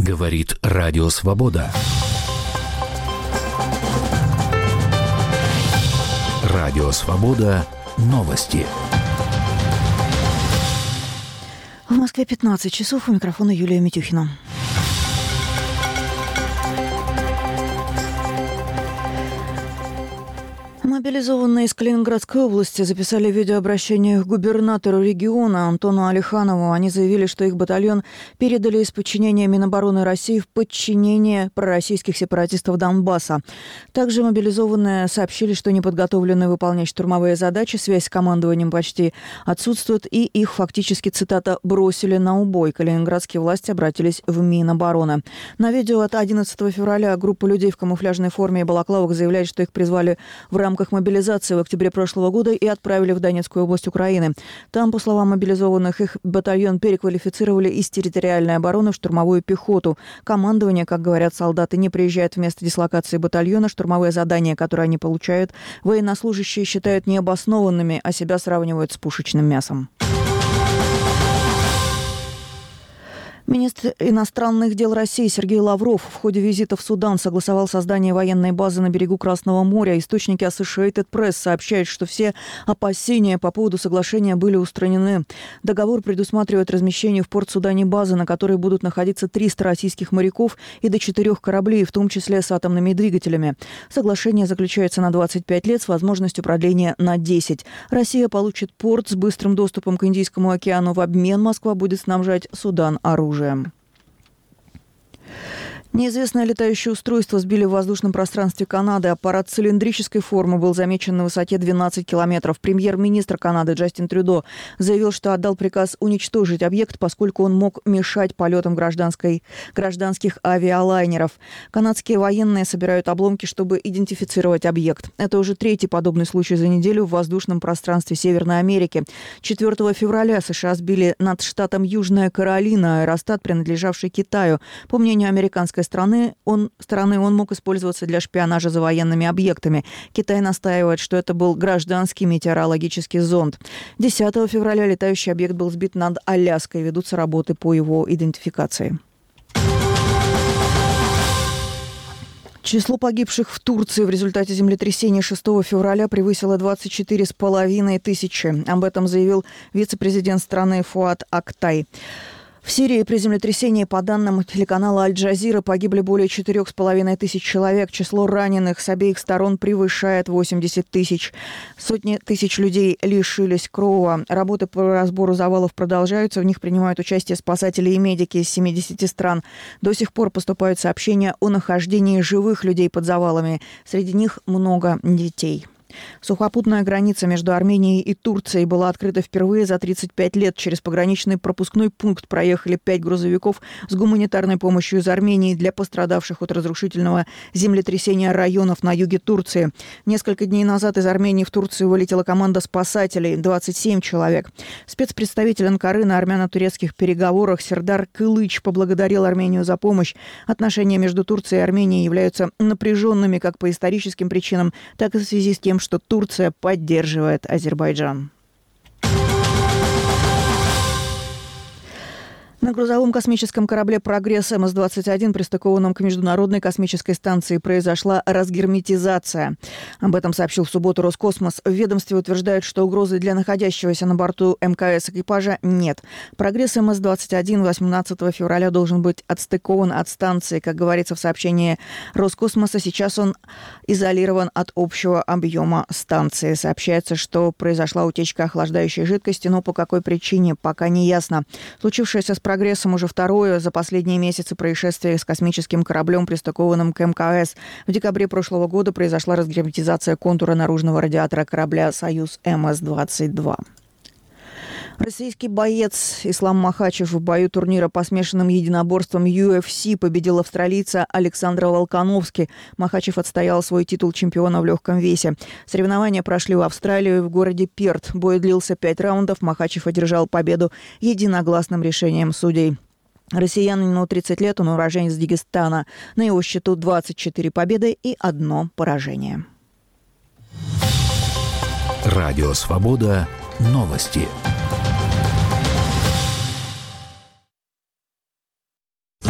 Говорит Радио Свобода. Радио Свобода. Новости. В Москве 15 часов. У микрофона Юлия Митюхина. Мобилизованные из Калининградской области записали видеообращение к губернатору региона Антону Алиханову. Они заявили, что их батальон передали из подчинения Минобороны России в подчинение пророссийских сепаратистов Донбасса. Также мобилизованные сообщили, что не подготовлены выполнять штурмовые задачи, связь с командованием почти отсутствует, и их фактически, цитата, «бросили на убой». Калининградские власти обратились в Минобороны. На видео от 11 февраля группа людей в камуфляжной форме и балаклавах заявляет, что их призвали в рамках мобилизации в октябре прошлого года и отправили в Донецкую область Украины. Там, по словам мобилизованных, их батальон переквалифицировали из территориальной обороны в штурмовую пехоту. Командование, как говорят солдаты, не приезжает в место дислокации батальона. Штурмовые задания, которые они получают, военнослужащие считают необоснованными, а себя сравнивают с пушечным мясом. Министр иностранных дел России Сергей Лавров в ходе визита в Судан согласовал создание военной базы на берегу Красного моря. Источники Associated Press сообщают, что все опасения по поводу соглашения были устранены. Договор предусматривает размещение в Порт-Судане базы, на которой будут находиться 300 российских моряков и до 4 кораблей, в том числе с атомными двигателями. Соглашение заключается на 25 лет с возможностью продления на 10. Россия получит порт с быстрым доступом к Индийскому океану. В обмен Москва будет снабжать Судан оружием. Неизвестное летающее устройство сбили в воздушном пространстве Канады. Аппарат цилиндрической формы был замечен на высоте 12 километров. Премьер-министр Канады Джастин Трюдо заявил, что отдал приказ уничтожить объект, поскольку он мог мешать полетам гражданских авиалайнеров. Канадские военные собирают обломки, чтобы идентифицировать объект. Это уже третий подобный случай за неделю в воздушном пространстве Северной Америки. 4 февраля США сбили над штатом Южная Каролина аэростат, принадлежавший Китаю. По мнению американской стороны, он мог использоваться для шпионажа за военными объектами. Китай настаивает, что это был гражданский метеорологический зонд. 10 февраля летающий объект был сбит над Аляской. Ведутся работы по его идентификации. Число погибших в Турции в результате землетрясения 6 февраля превысило 24,5 тысячи. Об этом заявил вице-президент страны Фуат Актай. В Сирии при землетрясении, по данным телеканала Аль-Джазира, погибли более 4,5 тысяч человек. Число раненых с обеих сторон превышает 80 тысяч. Сотни тысяч людей лишились крова. Работы по разбору завалов продолжаются. В них принимают участие спасатели и медики из 70 стран. До сих пор поступают сообщения о нахождении живых людей под завалами. Среди них много детей. Сухопутная граница между Арменией и Турцией была открыта впервые за 35 лет. Через пограничный пропускной пункт проехали 5 грузовиков с гуманитарной помощью из Армении для пострадавших от разрушительного землетрясения районов на юге Турции. Несколько дней назад из Армении в Турцию вылетела команда спасателей, 27 человек. Спецпредставитель Анкары на армяно-турецких переговорах Сердар Кылыч поблагодарил Армению за помощь. Отношения между Турцией и Арменией являются напряженными как по историческим причинам, так и в связи с тем, что Турция поддерживает Азербайджан. На грузовом космическом корабле «Прогресс» МС-21, пристыкованном к Международной космической станции, произошла разгерметизация. Об этом сообщил в субботу Роскосмос. В ведомстве утверждают, что угрозы для находящегося на борту МКС экипажа нет. «Прогресс» МС-21 18 февраля должен быть отстыкован от станции. Как говорится в сообщении Роскосмоса, сейчас он изолирован от общего объема станции. Сообщается, что произошла утечка охлаждающей жидкости, но по какой причине, пока не ясно. Случившееся с «Прогрессом» уже второе за последние месяцы происшествие с космическим кораблем, пристыкованным к МКС. В декабре прошлого года произошла разгерметизация контура наружного радиатора корабля «Союз МС-22». Российский боец Ислам Махачев в бою турнира по смешанным единоборствам UFC победил австралийца Александра Волконовски. Махачев отстоял свой титул чемпиона в легком весе. Соревнования прошли в Австралии в городе Перт. Бой длился 5 раундов. Махачев одержал победу единогласным решением судей. Россиянину 30 лет, он уроженец Дагестана. На его счету 24 победы и 1 поражение. Радио «Свобода». Новости.